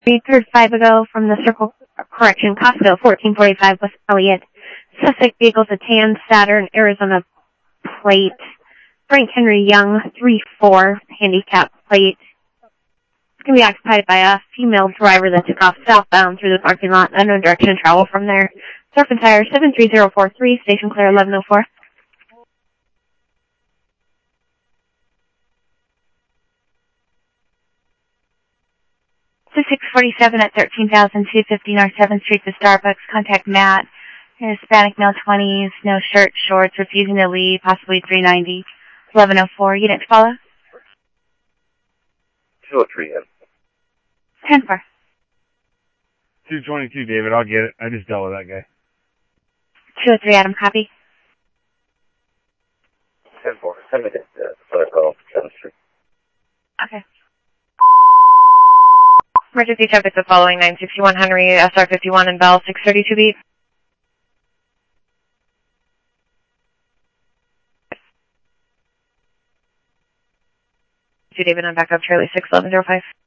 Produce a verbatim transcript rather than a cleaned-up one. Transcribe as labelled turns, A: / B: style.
A: We heard five ago from the Circle Correction, Costco, fourteen forty-five West Elliott. Suspect vehicle's a tan Saturn, Arizona plate. Frank Henry Young, three four, handicap plate. It's going to be occupied by a female driver that took off southbound through the parking lot. Unknown direction of travel from there. Surf and Tire, seven three zero four three, station clear eleven oh four. six forty-seven at thirteen thousand two hundred fifty North seventh Street to Starbucks. Contact Matt. Hispanic male, twenties, no shirt, shorts, refusing to leave, possibly three ninety, eleven oh four. Unit to follow?
B: two oh three, yeah.
A: ten four.
C: two twenty-two, David. I'll get it. I just dealt with that guy.
A: two oh three, Adam. Copy.
B: ten four. Send me the photo call, seventh Street.
A: Okay. Emergency traffic the following, nine sixty-one Henry, S R fifty-one and Bell, six thirty-two beat. David on backup, Charlie six eleven zero five.